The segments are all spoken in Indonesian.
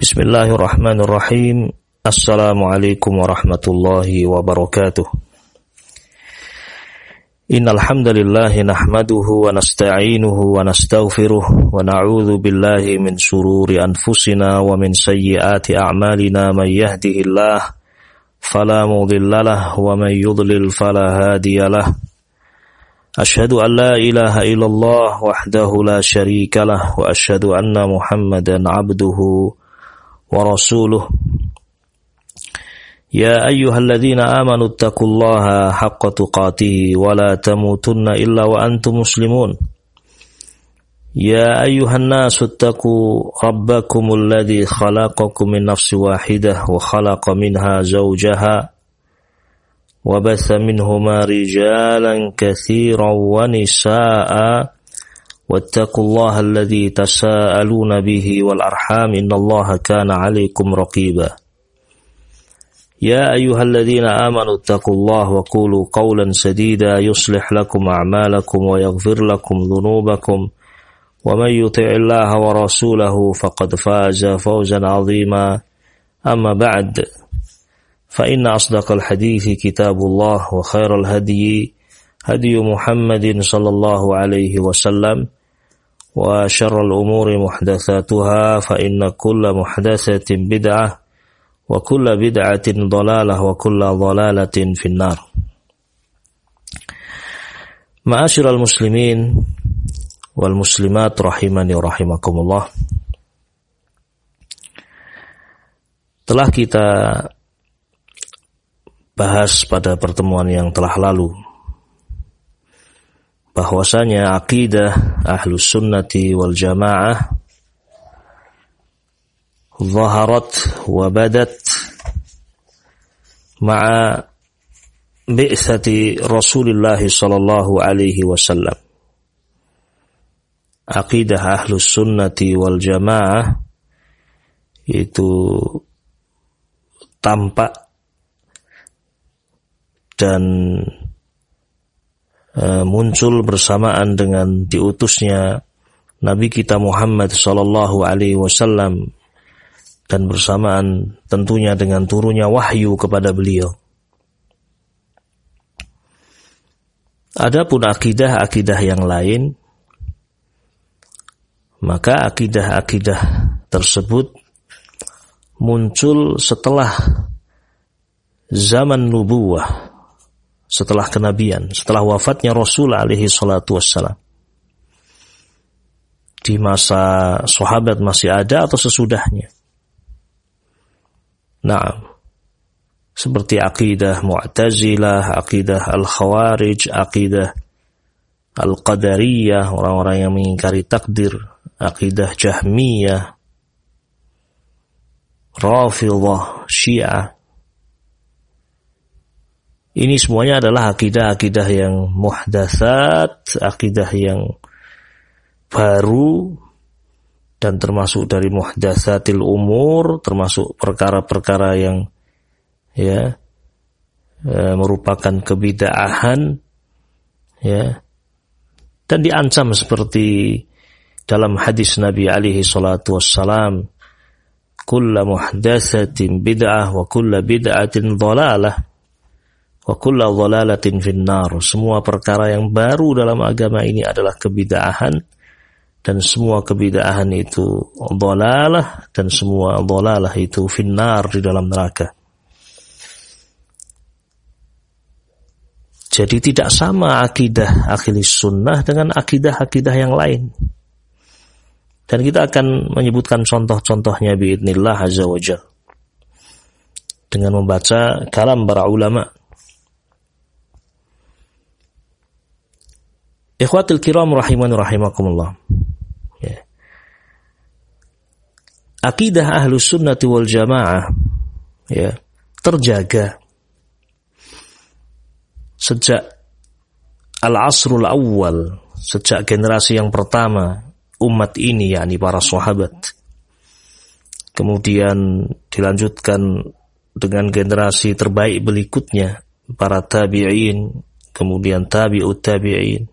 Bismillahirrahmanirrahim. Assalamualaikum warahmatullahi wabarakatuh. Innal hamdalillah nahmaduhu wa nasta'inuhu wa nastaghfiruh wa na'udzu billahi min shururi anfusina wa min sayyiati a'malina may yahdihillahu fala mudhillalah wa may yudlil fala hadiyalah. Ashhadu an la ilaha illallah wahdahu la syarikalah wa ashhadu anna Muhammadan 'abduhu wa rasuluh. Ya ayyuhalladzina amanu taqullaha haqqa tuqatih wa la tamutunna illa wa antum muslimun. Ya ayyuhan nasu taqu rabbakumul ladzi khalaqakum min nafsin wahidah wa khalaqa minha zawjaha wa batha minhuma rijalan katsiran wa nisaa'a wattaqullaha alladzi tasaaluna bihi wal arham innallaha kana 'alaikum raqiba. Ya ayyuhalladzina amanu taqullaha wa qulu qawlan sadida yuslih lakum a'malakum wa yaghfir lakum dhunubakum wa may yuti'illaha wa rasulahu faqad faza fawzan 'azima. Amma ba'd. Fa inna asdaqal hadithi kitabullah wa khairal hadyi hadyu Muhammadin sallallahu alaihi wasallam wa syarrul umuri muhdatsatuha fa inna kulla muhdatsatin bid'ah wa kulla bid'atin dhalalah wa kulla dhalalatin finnar. Ma'asyiral muslimin wal muslimat rahimani wa rahimakumullah. Telah kita bahas pada pertemuan yang telah lalu bahwasanya akidah Ahlus Sunnati wal Jamaah zaharat wa badat ma'a bi'tsati Rasulillah sallallahu alaihi wasallam. Akidah Ahlus Sunnati wal Jamaah itu tampak dan muncul bersamaan dengan diutusnya Nabi kita Muhammad sallallahu alaihi wasallam dan bersamaan tentunya dengan turunnya wahyu kepada beliau. Adapun akidah-akidah yang lain, maka akidah-akidah tersebut muncul setelah zaman nubuwah, setelah kenabian, setelah wafatnya Rasul alaihi salatu wassalam. Di masa sahabat masih ada atau sesudahnya. Nah, seperti akidah Mu'tazilah, akidah Al-Khawarij, akidah Al-Qadariyah, orang-orang yang mengingkari takdir, akidah Jahmiyah, Rafidhah, Syiah. Ini semuanya adalah akidah-akidah yang muhdatsat, akidah yang baru, dan termasuk dari muhdatsatil umur, termasuk perkara-perkara yang merupakan kebid'ahan, dan diancam seperti dalam hadis Nabi alaihi salatu wassalam, kullu muhdatsatin bid'ah wa kullu bid'atin dhalalah wa kullu dhalalatin finnar. Semua perkara yang baru dalam agama ini adalah kebid'ahan, dan semua kebid'ahan itu dhalalah, dan semua dhalalah itu finnar, di dalam neraka. Jadi tidak sama akidah Ahlus Sunnah dengan akidah-akidah yang lain. Dan kita akan menyebutkan contoh-contohnya biidznillah azza wa jalla dengan membaca kalam para ulama. Ikhwatul kiram rahimani rahimakumullah. Akidah Ahlus Sunnati wal Jamaah terjaga sejak al-asrul awal, sejak generasi yang pertama umat ini, yakni para sahabat. Kemudian dilanjutkan dengan generasi terbaik berikutnya, para tabi'in, kemudian tabi'ut tabi'in.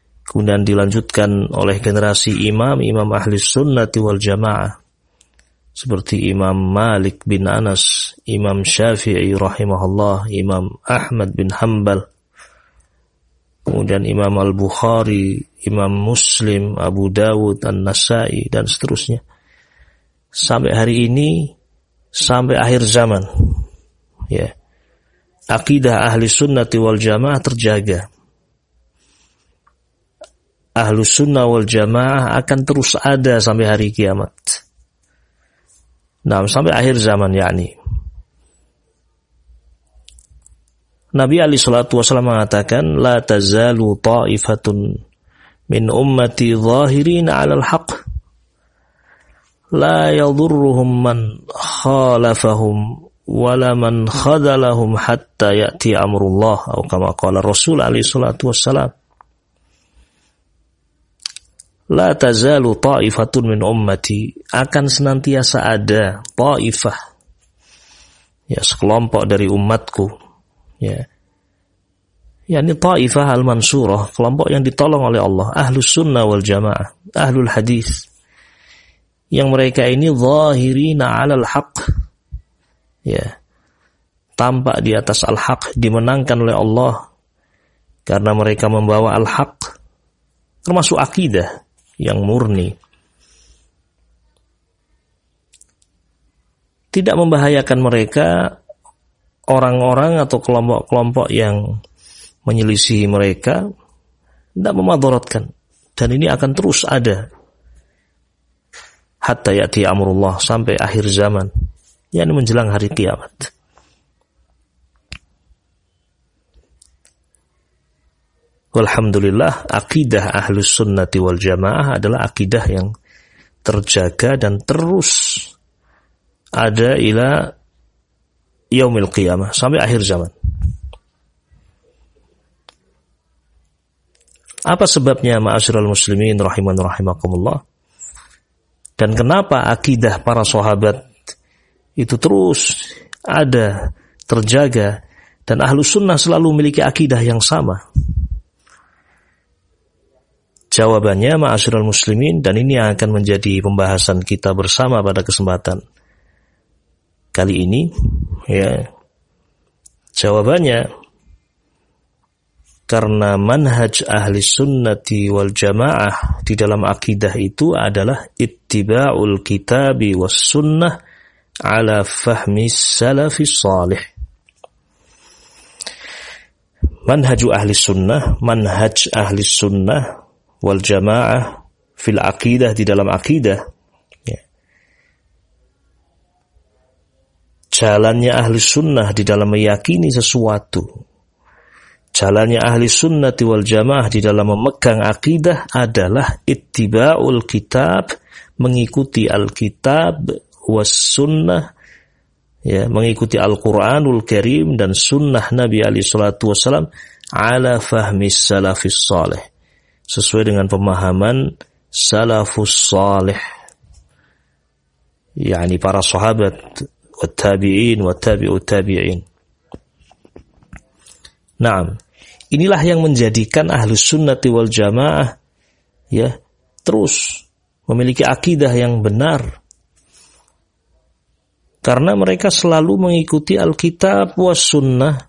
Kemudian dilanjutkan oleh generasi imam Ahlus Sunnati wal Jamaah seperti Imam Malik bin Anas, Imam Syafi'i rahimahullah, Imam Ahmad bin Hanbal, kemudian Imam Al-Bukhari, Imam Muslim, Abu Dawud, An-Nasai, dan seterusnya. Sampai hari ini, sampai akhir zaman, ya, akidah ahli sunnati wal jamaah terjaga. Ahlu sunnah wal jamaah akan terus ada sampai hari kiamat. Nah, sampai akhir zaman, yakni. Nabi alaihi salatu wasallam mengatakan, la tazalu ta'ifatun min ummati zahirin 'alal haqq la yadhurruhum man khalafahum wala man khadalahum hatta ya'ti amrullah, atau kama qala Rasul alaihi salatu wassalam. La tazalu ta'ifatun min ummati, akan senantiasa ada ta'ifah, ya, sekelompok dari umatku, ya, yakni ta'ifah al-mansurah, kelompok yang ditolong oleh Allah, ahlus sunnah wal jamaah, ahlul hadis, yang mereka ini zahirina 'alal haqq, ya, tampak di atas al-haq, dimenangkan oleh Allah karena mereka membawa al-haq, termasuk akidah yang murni, tidak membahayakan mereka orang-orang atau kelompok-kelompok yang menyelisihi mereka, tidak memadaratkan, dan ini akan terus ada hatta ya'ti amrullah, sampai akhir zaman, yakni menjelang hari kiamat. Walhamdulillah, akidah ahlus sunnati wal jamaah adalah akidah yang terjaga dan terus ada ila yaumil qiyamah, sampai akhir zaman. Apa sebabnya, ma'asyiral muslimin rahiman rahimakumullah? Dan kenapa akidah para sahabat itu terus ada, terjaga, dan ahlus sunnah selalu memiliki akidah yang sama? Jawabannya, ma'asyiral muslimin, dan ini akan menjadi pembahasan kita bersama pada kesempatan kali ini, ya. Jawabannya, karena manhaj ahli sunnati wal jamaah di dalam akidah itu adalah ittiba'ul kitabi was sunnah ala fahmi salafis salih. Manhaj ahli sunnah wal jamaah fil aqidah, di dalam akidah, ya, jalannya ahli sunnah di dalam meyakini sesuatu, jalannya ahli sunnati wal jamaah di dalam memegang akidah adalah ittiba'ul kitab, mengikuti alkitab, was sunnah, ya, mengikuti Al-Quranul Karim dan sunnah Nabi alaihi salatu wassalam ala fahmi salafis salih, sesuai dengan pemahaman salafus salih, yakni para sahabat, wat tabi'in, wat tabi'ut tabi'in. Naam, inilah yang menjadikan ahlus sunnati wal jamaah, ya, terus memiliki akidah yang benar, karena mereka selalu mengikuti Alkitab was sunnah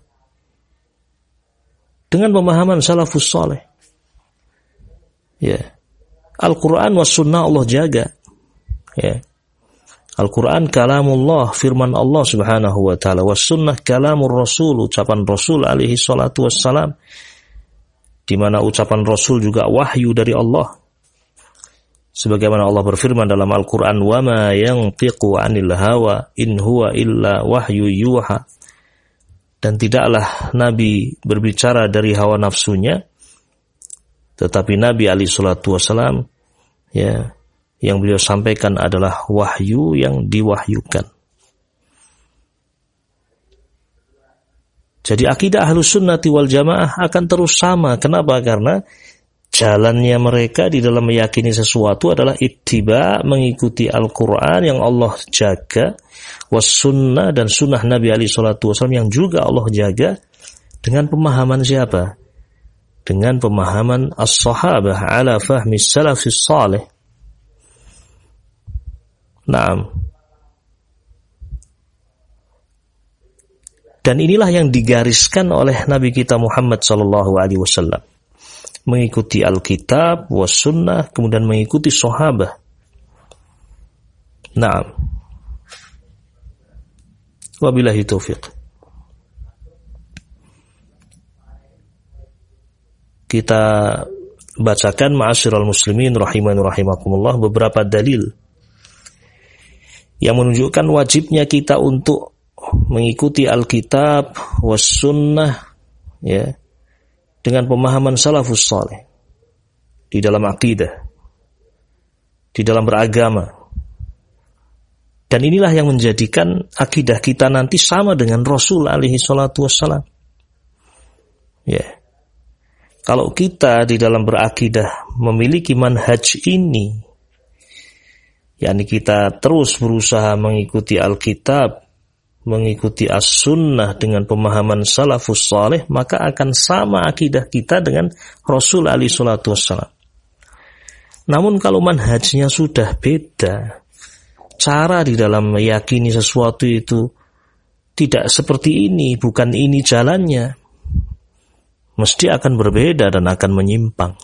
dengan pemahaman salafus salih. Ya, Al-Quran was sunnah Allah jaga. Ya, Al-Quran kalamullah, firman Allah subhanahu wa ta'ala, was sunnah kalamur rasul, ucapan Rasul alaihi salatu wassalam, di mana ucapan Rasul juga wahyu dari Allah. Sebagaimana Allah berfirman dalam Al-Quran, wa ma yantiqu anil hawa in huwa illa wahyu yuha, dan tidaklah Nabi berbicara dari hawa nafsunya, tetapi Nabi alaihi salatu wasalam, ya, yang beliau sampaikan adalah wahyu yang diwahyukan. Jadi akidah ahlus sunnati wal jamaah akan terus sama. Kenapa? Karena jalannya mereka di dalam meyakini sesuatu adalah ittiba, mengikuti Al-Quran yang Allah jaga, was sunnah, dan sunnah Nabi alaihi salatu wasalam yang juga Allah jaga, dengan pemahaman siapa? Dengan pemahaman as-sahabah ala fahmi salafis salih. Naam. Dan inilah yang digariskan oleh Nabi kita Muhammad SAW. Mengikuti Alkitab, was sunnah, kemudian mengikuti sahabat. Naam. Wabillahi taufiq. Kita bacakan ma'asyiral muslimin rahimani rahimakumullah beberapa dalil yang menunjukkan wajibnya kita untuk mengikuti Alkitab was sunnah, ya, dengan pemahaman salafus saleh di dalam akidah, di dalam beragama. Dan inilah yang menjadikan akidah kita nanti sama dengan Rasul alaihi salatu wassalam. Ya. Kalau kita di dalam berakidah memiliki manhaj ini, yakni kita terus berusaha mengikuti Alkitab, mengikuti as-sunnah dengan pemahaman salafus saleh, maka akan sama akidah kita dengan Rasul alaihi salatu wassalam. Namun kalau manhajnya sudah beda, cara di dalam meyakini sesuatu itu tidak seperti ini, bukan ini jalannya, mesti akan berbeda dan akan menyimpang.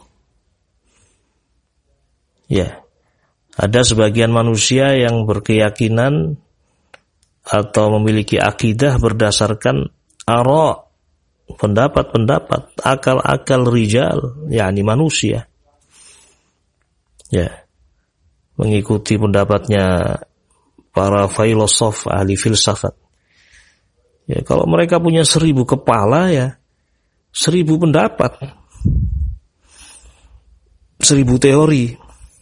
Ya, ada sebagian manusia yang berkeyakinan atau memiliki akidah berdasarkan ara', pendapat-pendapat, akal-akal rijal, yakni manusia. Ya, mengikuti pendapatnya para filosof, ahli filsafat. Ya, kalau mereka punya 1000 kepala, ya 1000 pendapat, 1000 teori.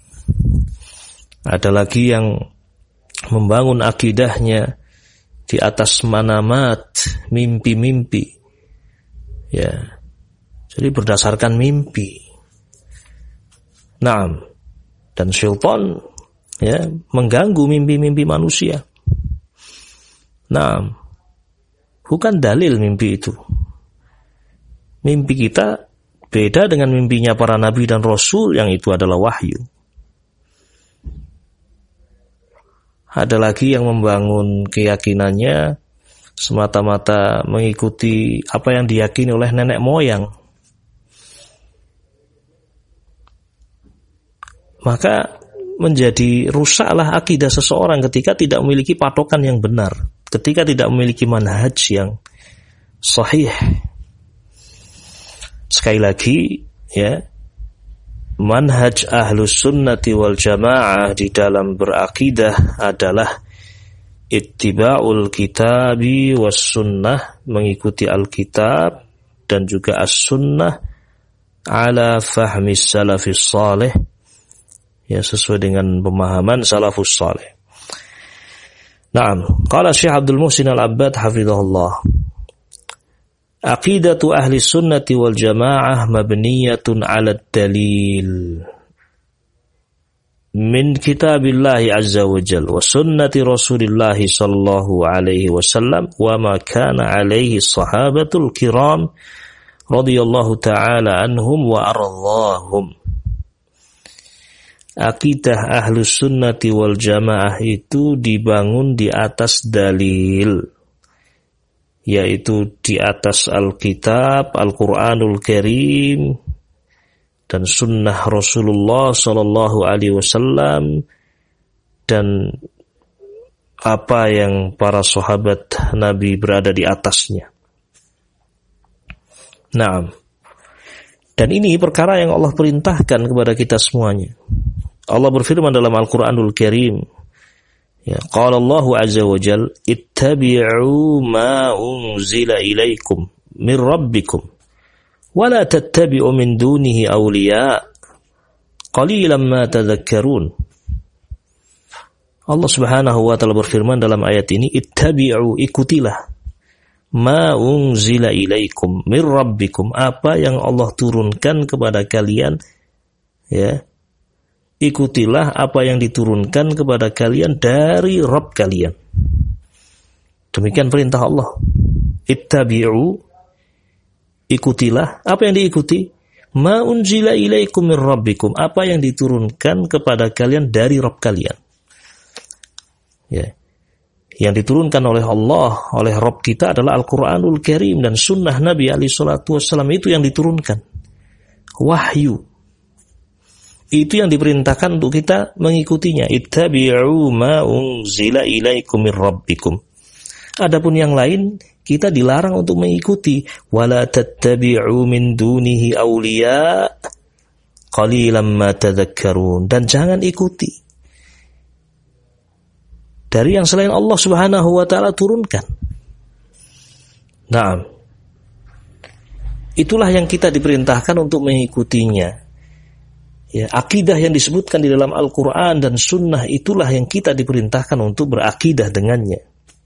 Ada lagi yang membangun akidahnya di atas manamat, mimpi-mimpi. Ya. Jadi berdasarkan mimpi. Naam. Dan syaitan, ya, mengganggu mimpi-mimpi manusia. Naam. Bukan dalil mimpi itu. Mimpi kita beda dengan mimpinya para nabi dan rasul, yang itu adalah wahyu. Ada lagi yang membangun keyakinannya semata-mata mengikuti apa yang diyakini oleh nenek moyang. Maka menjadi rusaklah akidah seseorang ketika tidak memiliki patokan yang benar, ketika tidak memiliki manhaj yang sahih. Sekali lagi, ya, manhaj ahlus sunnati wal jamaah di dalam berakidah adalah ittiba'ul kitabi was sunnah, mengikuti Alkitab dan juga as-sunnah ala fahmi salafis salih, ya, sesuai dengan pemahaman salafus salih. Naam, qala Syekh Abdul Muhsin Al-Abbad hafizahullah, aqidatu ahli sunnati wal jamaah mabniyatun ala dalil min kitabillahi azza wa jalla wa sunnati rasulillahi sallallahu alaihi wasallam wa ma kana alaihi sahabatul kiram radhiyallahu ta'ala anhum wa ardhahum. Akidah ahlus sunnati wal jamaah itu dibangun di atas dalil, yaitu di atas Alkitab, Al-Quranul Karim, dan sunnah Rasulullah Sallallahu Alaihi Wasallam, dan apa yang para sahabat Nabi berada di atasnya. Naam. Dan ini perkara yang Allah perintahkan kepada kita semuanya. Allah berfirman dalam Al-Quranul Karim, ya, qala Allahu azza wa jal, ittabi'u ma unzila ilaikum min rabbikum wa la tattabi'u min dunihi awliya qalilan ma tadhakkarun. Allah Subhanahu wa ta'ala berfirman dalam ayat ini, ittabi'u, ikutilah, ma unzila ilaikum min rabbikum, apa yang Allah turunkan kepada kalian, ya, ikutilah apa yang diturunkan kepada kalian dari Rabb kalian. Demikian perintah Allah. Ittabi'u, ikutilah. Apa yang diikuti? Ma unzila ilaikum min rabbikum, apa yang diturunkan kepada kalian dari Rabb kalian. Ya. Yang diturunkan oleh Allah, oleh Rabb kita adalah Al-Quranul Karim dan sunnah Nabi SAW, itu yang diturunkan. Wahyu. Itu yang diperintahkan untuk kita mengikutinya. Ittabi'u ma unzila ilaikum mir rabbikum. Adapun yang lain, kita dilarang untuk mengikuti. Wala tattabi'u min dunihi awliya qalilan ma tadhakkarun. Dan jangan ikuti dari yang selain Allah Subhanahu wa ta'ala turunkan. Naam. Itulah yang kita diperintahkan untuk mengikutinya. Ya, akidah yang disebutkan di dalam Al-Quran dan Sunnah, itulah yang kita diperintahkan untuk berakidah dengannya.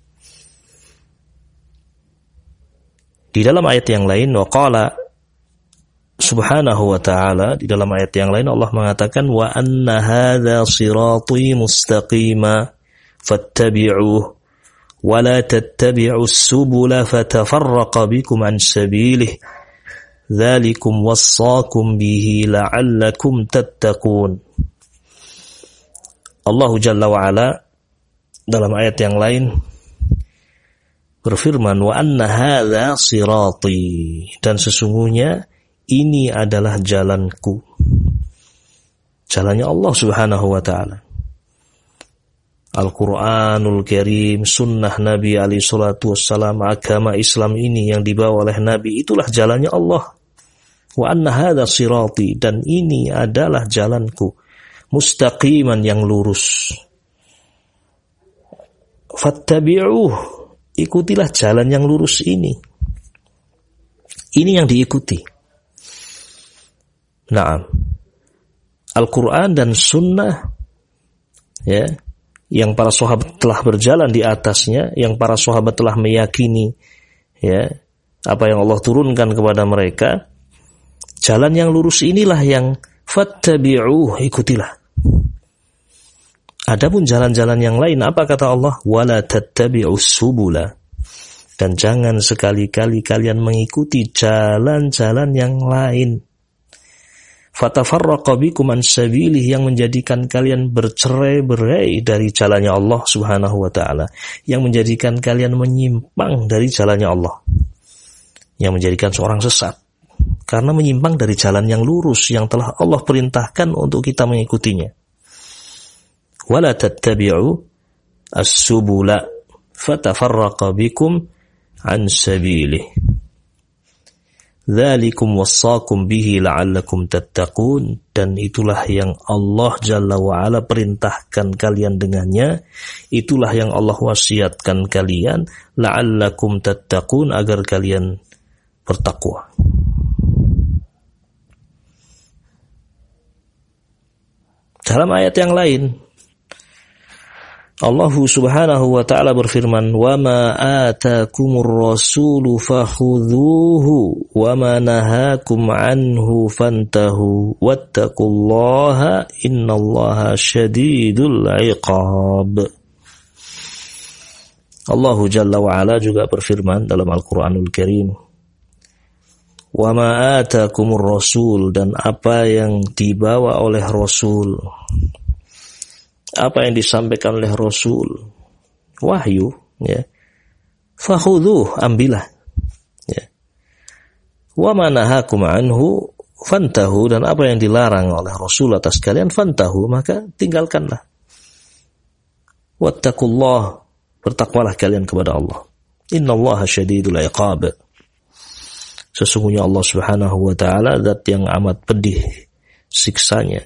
Di dalam ayat yang lain, wa qala Subhanahu wa ta'ala, di dalam ayat yang lain Allah mengatakan, wa anna hadha sirati mustaqima fattabi'uh wa la tattabi'us subula fatafarraqa bikum an sabilih dzalikum wassaakum bihi la'allakum tattaqun. Allah Jalla wa Ala dalam ayat yang lain berfirman, wa anna hadza sirati, dan sesungguhnya ini adalah jalanku. Jalannya Allah Subhanahu wa ta'ala. Al-Quranul Karim, sunnah Nabi alaihi salatu wassalam, agama Islam ini yang dibawa oleh Nabi, itulah jalannya Allah. Wa anna hadza sirati, dan ini adalah jalanku, mustaqiman, yang lurus. Fattabi'uh, ikutilah jalan yang lurus ini. Ini yang diikuti. Naam. Al-Quran dan sunnah, ya, yang para sahabat telah berjalan di atasnya, yang para sahabat telah meyakini, ya, apa yang Allah turunkan kepada mereka, jalan yang lurus inilah yang fattabi'uh, ikutilah. Adapun jalan-jalan yang lain, apa kata Allah? Wala tattabi'us subula, dan jangan sekali-kali kalian mengikuti jalan-jalan yang lain. Fatafarraqa bikum an sabilih, yang menjadikan kalian bercerai-berai dari jalannya Allah Subhanahu wa ta'ala, yang menjadikan kalian menyimpang dari jalannya Allah, yang menjadikan seorang sesat karena menyimpang dari jalan yang lurus yang telah Allah perintahkan untuk kita mengikutinya. Wala tattabi'u as-subula fatafarraqa bikum an sabilih dzalikum wassaakum bihi la'allakum tattaqun, dan itulah yang Allah Jalla wa Ala perintahkan kalian dengannya, itulah yang Allah wasiatkan kalian, la'allakum tattaqun, agar kalian bertakwa. Dalam ayat yang lain Allah Subhanahu wa ta'ala berfirman, wa ma atakumur rasulu fakhudhuhu wa ma nahakum anhu fantahu wattaqullaha innallaha syadidul iqab. Allah Jalla wa Ala juga berfirman dalam Al-Quranul Karim, wa ma atakumur rasul, dan apa yang dibawa oleh Rasul, apa yang disampaikan oleh Rasul, wahyu, ya, fakhudhuh, ambillah, ya, wa ma nahakum anhu fantahu, dan apa yang dilarang oleh Rasul atas kalian, fantahu, maka tinggalkanlah. Wattaqullah, bertakwalah kalian kepada Allah. Innallaha syadidul iqab, sesungguhnya Allah Subhanahu wa ta'ala zat yang amat pedih siksanya.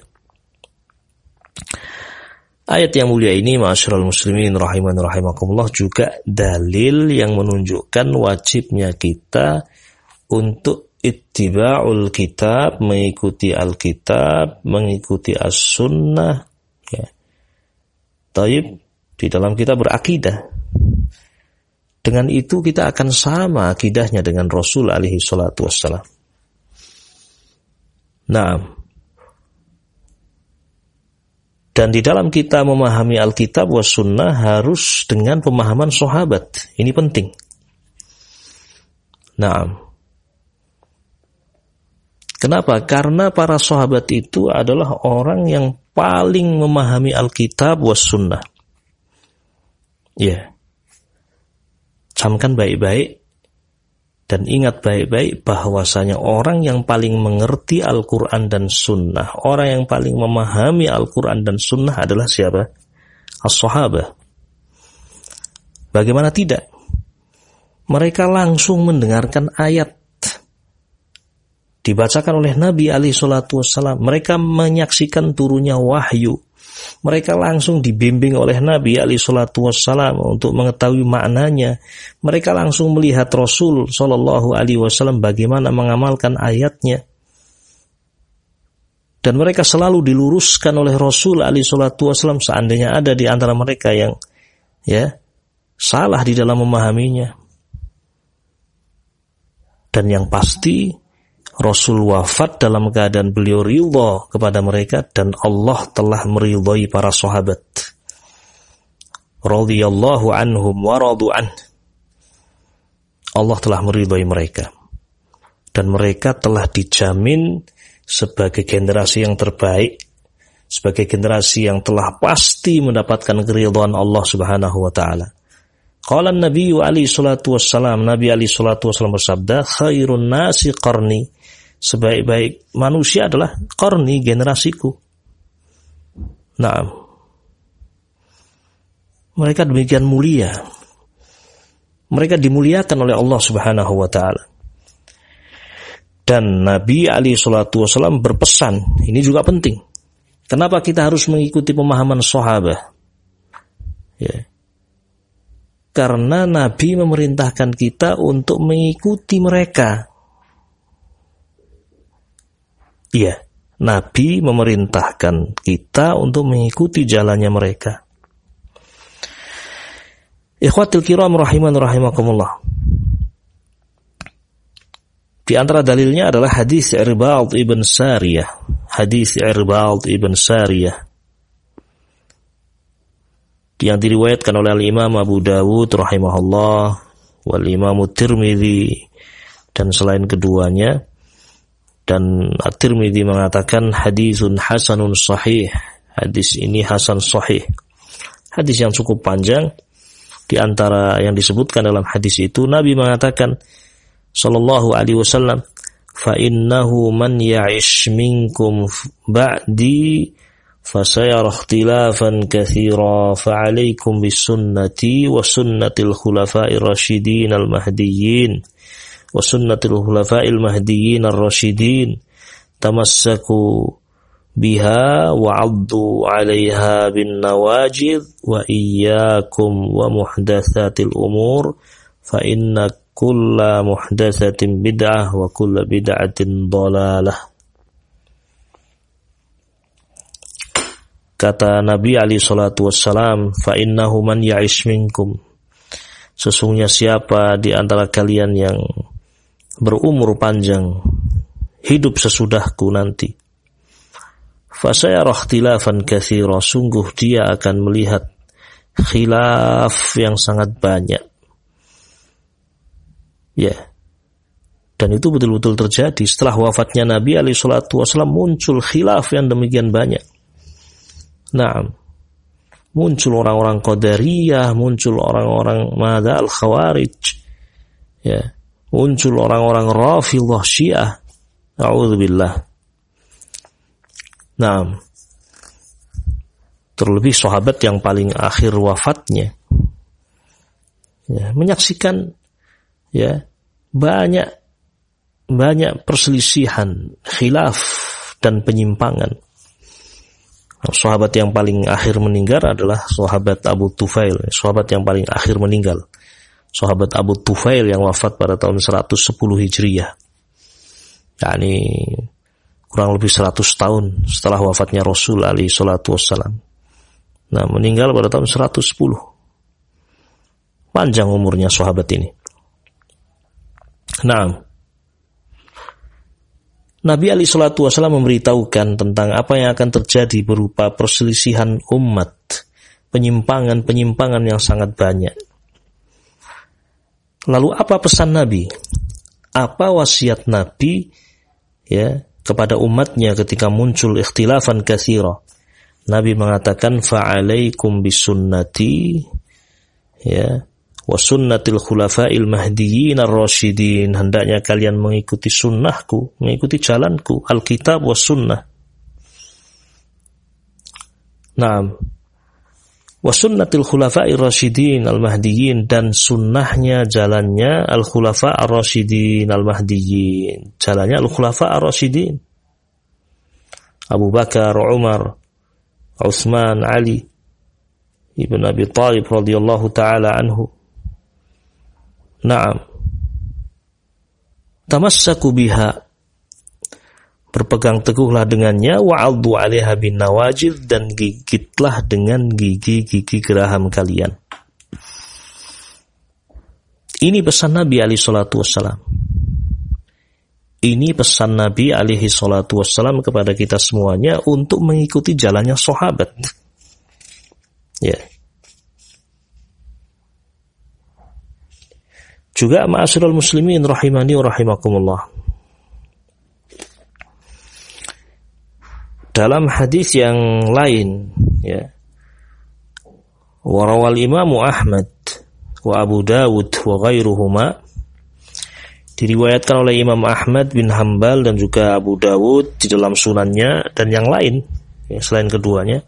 Ayat yang mulia ini, ma'asyiral muslimin rahiman rahimakumullah, juga dalil yang menunjukkan wajibnya kita untuk ittiba'ul kitab, mengikuti Alkitab, mengikuti as-sunnah, ya. Taib, di dalam kita berakidah. Dengan itu kita akan sama akidahnya dengan Rasul alaihi salatu wassalam. Naam. Dan di dalam kita memahami Alkitab was sunnah harus dengan pemahaman sahabat. Ini penting. Naam. Kenapa? Karena para sahabat itu adalah orang yang paling memahami Alkitab was sunnah. Ya. Camkan baik-baik dan ingat baik-baik bahwasanya orang yang paling mengerti Al-Quran dan Sunnah, orang yang paling memahami Al-Quran dan Sunnah adalah siapa? As-sahabah. Bagaimana tidak? Mereka langsung mendengarkan ayat dibacakan oleh Nabi alaihi salatu wassalam. Mereka menyaksikan turunnya wahyu. Mereka langsung dibimbing oleh Nabi alaihi salatu wassalam untuk mengetahui maknanya. Mereka langsung melihat Rasul sallallahu alaihi wasallam bagaimana mengamalkan ayatnya. Dan mereka selalu diluruskan oleh Rasul alaihi salatu wassalam seandainya ada di antara mereka yang salah di dalam memahaminya. Dan yang pasti Rasul wafat dalam keadaan beliau ridha kepada mereka dan Allah telah meridhai para sahabat. Radhiyallahu anhum wa radu an. Allah telah meridhai mereka. Dan mereka telah dijamin sebagai generasi yang terbaik, sebagai generasi yang telah pasti mendapatkan keridhaan Allah Subhanahu wa taala. Qala Nabi alaihi salatu wassalam, Nabi alaihi salatu wassalam bersabda, khairun nasi qarni. Sebaik-baik manusia adalah qarni, generasiku. Naam. Mereka demikian mulia. Mereka dimuliakan oleh Allah Subhanahu wa taala. Dan Nabi alaihi salatu wassalam berpesan, ini juga penting. Kenapa kita harus mengikuti pemahaman sahabat? Ya. Karena Nabi memerintahkan kita untuk mengikuti mereka. Iya, Nabi memerintahkan kita untuk mengikuti jalannya mereka. Ikhwatul kiram rahiman rahimakumullah. Di antara dalilnya adalah hadis Irbad ibn Sariyah. Hadis Irbad ibn Sariyah yang diriwayatkan oleh Al-Imam Abu Dawud rahimahullah wal Imam Tirmidzi dan selain keduanya, dan At-Tirmidzi mengatakan hadisun hasanun sahih. Hadis ini hasan sahih. Hadis yang cukup panjang. Di antara yang disebutkan dalam hadis itu Nabi mengatakan sallallahu alaihi wasallam, fa innahu man ya'ish minkum ba'di fasayara ikhtilafan katsira fa'alaikum bisunnati wa sunnatil khulafa'ir rasyidin al-mahdiyyin wa sunnatil khulafa'il mahdiyyin ar-rasyidin tamassaku biha wa 'addu 'alaiha bin nawajid wa iyyakum wa muhdatsatil umur fa inna kulla muhdatsatin bid'ah wa kulla bid'atin dhalalah. Kata Nabi alaihi salatu wassalam, fa innahu man ya'ish minkum, sesungguhnya siapa di antara kalian yang berumur panjang, hidup sesudahku nanti, fasayara ikhtilafan katsira, sungguh dia akan melihat khilaf yang sangat banyak. Ya. Dan itu betul-betul terjadi. Setelah wafatnya Nabi alaihi salatu wasallam muncul khilaf yang demikian banyak. Nah, muncul orang-orang Qadariyah, muncul orang-orang Madha al-Khawarij, ya, muncul orang-orang Rafidhah Syiah. A'udzubillah. Nah, terlebih sahabat yang paling akhir wafatnya, ya, menyaksikan, ya, banyak perselisihan, khilaf dan penyimpangan. Sahabat yang paling akhir meninggal adalah sahabat Abu Tufail, sahabat yang paling akhir meninggal, sahabat Abu Tufail yang wafat pada tahun 110 Hijriyah. yakni kurang lebih 100 tahun setelah wafatnya Rasul alaihi salatu wassalam. Nah, meninggal pada tahun 110. Panjang umurnya sahabat ini. Nah, Nabi alaihi salatu wassalam memberitahukan tentang apa yang akan terjadi berupa perselisihan umat, penyimpangan-penyimpangan yang sangat banyak. Lalu apa pesan Nabi? Apa wasiat Nabi ya kepada umatnya ketika muncul ikhtilafan katsira? Nabi mengatakan fa'alaikum bisunnati ya wa sunnatil khulafa'il mahdiyyin ar-rasyidin, hendaknya kalian mengikuti sunnahku, mengikuti jalanku, Alkitab was sunnah. Naam. Wa sunnatil khulafa'ir rasyidin al-mahdiyyin, dan sunnahnya jalannya al-khulafa' ar-rasyidin al-mahdiyyin, jalannya al-khulafa' ar-rasyidin, Abu Bakar, Umar, Utsman, Ali ibn Abi Thalib radhiyallahu taala anhu. Naam. Tamassaku biha, berpegang teguhlah dengannya, wa'addu 'alaiha bin nawajid, dan gigitlah dengan gigi-gigi geraham kalian. Ini pesan Nabi alaihi salatu wassalam. Ini pesan Nabi alaihi salatu wassalam kepada kita semuanya untuk mengikuti jalannya sahabat. Ya. Juga ma'asyiral muslimin rahimani wa rahimakumullah. Dalam hadis yang lain, ya, warawal Imam Ahmad wa Abu Dawud wa ghairuhuma, diriwayatkan oleh Imam Ahmad bin Hanbal dan juga Abu Dawud di dalam sunannya dan yang lain, ya, selain keduanya,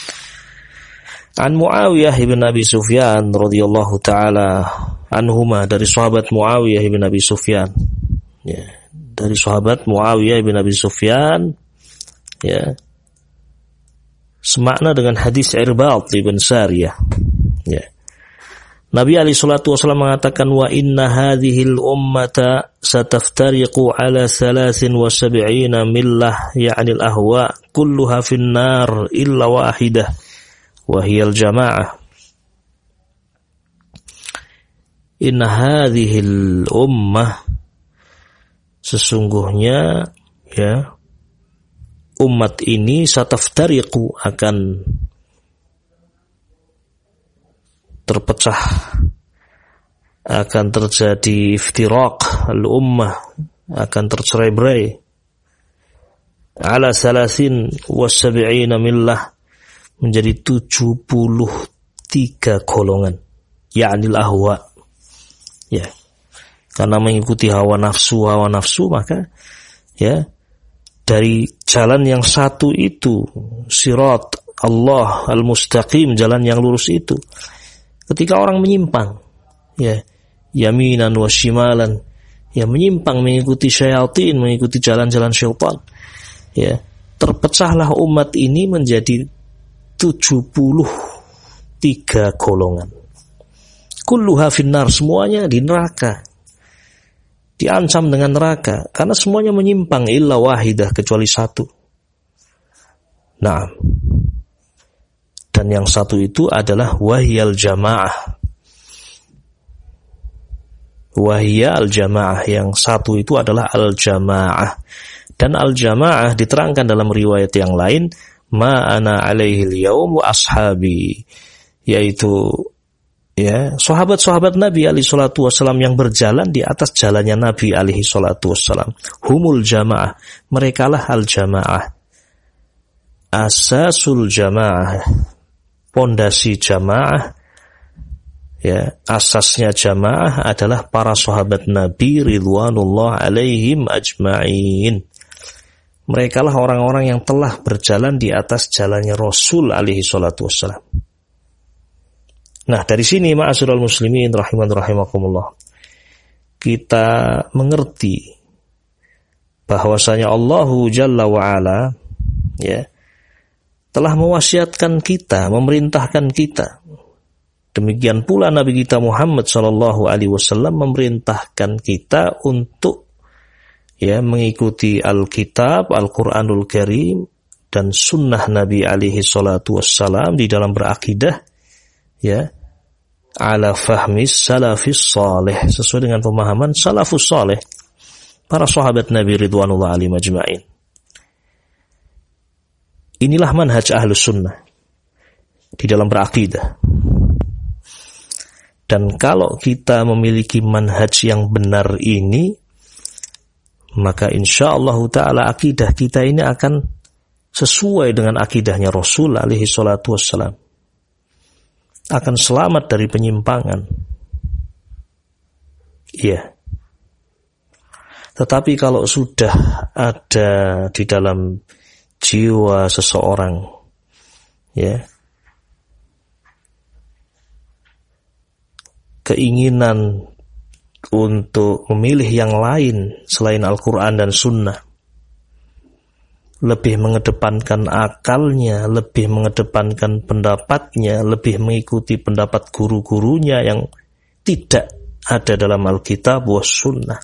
an Muawiyah bin Abi Sufyan radhiyallahu taala anhuma, dari sahabat Muawiyah bin Abi Sufyan, ya, dari sahabat Muawiyah bin Abi Sufyan, ya, semakna dengan hadis Irbad bin Sariyah, ya. Nabi alaihi salatu wasallam mengatakan, wa inna hadhil ummata sataftariqu ala 73 millah, ya'ni al-ahwa, kulluha fin nar illa wahidah wa hiya al-jamaah. Inna hadhil ummah, sesungguhnya, ya, umat ini sataftariqu, akan terpecah, akan terjadi iftiraq al-ummah, akan tercerai-berai, ala 73 millah, menjadi 73 golongan, ya'ni al-ahwa, ya, karena mengikuti hawa nafsu, maka, ya, dari jalan yang satu itu, sirat Allah al-mustaqim, jalan yang lurus itu, ketika orang menyimpang, ya, yaminan wa shimalan, ya, menyimpang mengikuti syaitan, mengikuti jalan-jalan syaitan, ya, terpecahlah umat ini menjadi 73 golongan. Kulluha finnar, semuanya di neraka, diancam dengan neraka, karena semuanya menyimpang, illa wahidah, kecuali satu. Nah, dan yang satu itu adalah wahiyal jamaah. Wahiyal jamaah, yang satu itu adalah al-jamaah. Dan al-jamaah diterangkan dalam riwayat yang lain, ma ana alaihil yaum wa ashabi, yaitu, ya, sahabat-sahabat Nabi alaihi salatu wassalam yang berjalan di atas jalannya Nabi alaihi salatu wassalam. Humul jamaah, merekalah al-jamaah. Asasul jamaah, pondasi jamaah, ya, asasnya jamaah adalah para sahabat Nabi ridwanullah alaihim ajma'in. Merekalah orang-orang yang telah berjalan di atas jalannya Rasul alaihi salatu wassalam. Nah, dari sini ma'asyiral muslimin rahiman rahimakumullah, kita mengerti bahwasanya Allahu Jalla wa Ala, ya, telah mewasiatkan kita, memerintahkan kita. Demikian pula Nabi kita Muhammad sallallahu alaihi wasallam memerintahkan kita untuk, ya, mengikuti Alkitab, Al-Qur'anul Karim, dan sunnah Nabi alaihi salatu wassalam di dalam berakidah, ya, ala fahmis salafis salih, sesuai dengan pemahaman salafus salih, para sahabat Nabi ridwanullah alaihim ajma'in. Inilah manhaj ahlus sunnah di dalam berakidah. Dan kalau kita memiliki manhaj yang benar ini, maka insyaallah ta'ala akidah kita ini akan sesuai dengan akidahnya Rasul alaihi salatu wassalam, akan selamat dari penyimpangan, Iya. Tetapi kalau sudah ada di dalam jiwa seseorang, ya, keinginan untuk memilih yang lain selain Al-Quran dan Sunnah, lebih mengedepankan akalnya, lebih mengedepankan pendapatnya, lebih mengikuti pendapat guru-gurunya yang tidak ada dalam Alkitab wa Sunnah,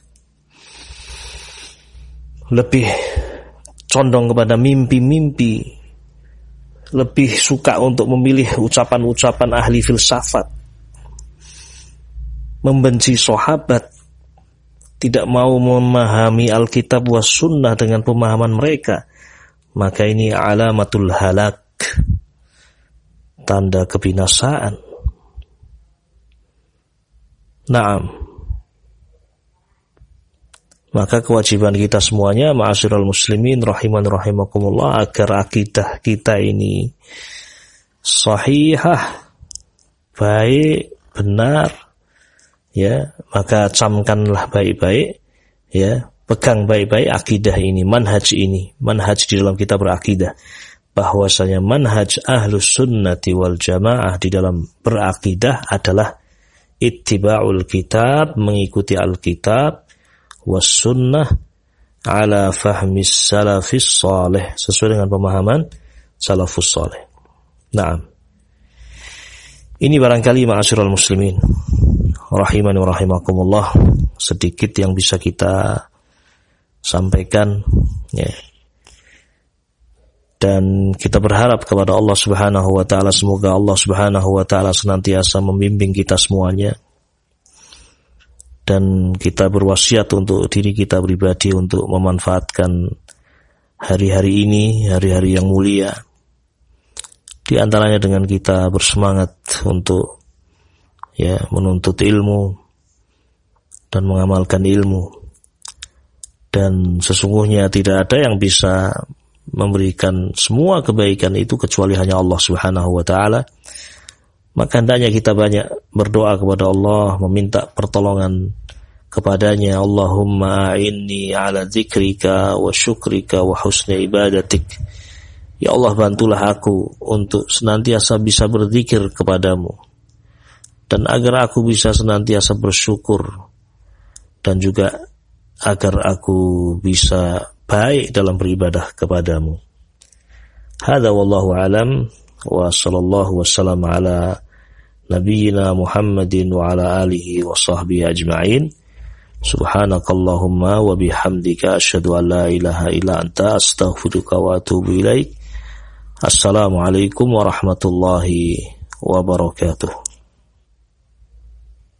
lebih condong kepada mimpi-mimpi, lebih suka untuk memilih ucapan-ucapan ahli filsafat, membenci sahabat, tidak mau memahami Alkitab wa Sunnah dengan pemahaman mereka, maka ini alamatul halak, tanda kebinasaan. Naam. Maka kewajiban kita semuanya, ma'asyiral muslimin rahiman rahimakumullah, agar akidah kita ini sahihah, baik, benar, ya, maka camkanlah baik-baik, ya, pegang baik-baik akidah ini, manhaj di dalam kita berakidah, bahwasanya manhaj ahlus sunnati wal jamaah di dalam berakidah adalah ittiba'ul kitab, mengikuti Alkitab, was sunnah ala fahmis salafis salih, sesuai dengan pemahaman salafus salih. Naam. Ini barangkali ma'asyiral muslimin rahimani wa rahimakumullah, sedikit yang bisa kita sampaikan, ya. Dan kita berharap kepada Allah Subhanahu wa taala, semoga Allah Subhanahu wa taala senantiasa membimbing kita semuanya. Dan kita berwasiat untuk diri kita pribadi untuk memanfaatkan hari-hari ini, hari-hari yang mulia, di antaranya dengan kita bersemangat untuk, ya, menuntut ilmu dan mengamalkan ilmu. Dan sesungguhnya tidak ada yang bisa memberikan semua kebaikan itu kecuali hanya Allah Subhanahu wa taala. Maka hendaknya kita banyak berdoa kepada Allah, meminta pertolongan kepadanya. Allahumma a'inni ala dzikrika wa syukrika wa husni ibadatik. Ya Allah, bantulah aku untuk senantiasa bisa berzikir kepadamu, dan agar aku bisa senantiasa bersyukur, dan juga agar aku bisa baik dalam beribadah kepadamu. Hadza wallahu alam, wa sallallahu wasallam ala nabiyyina Muhammadin wa ala alihi wa sahbihi ajma'in. Subhanakallahumma wa bihamdika asyhadu an la ilaha illa anta astaghfiruka wa atubu ilaik. Assalamualaikum warahmatullahi wabarakatuh.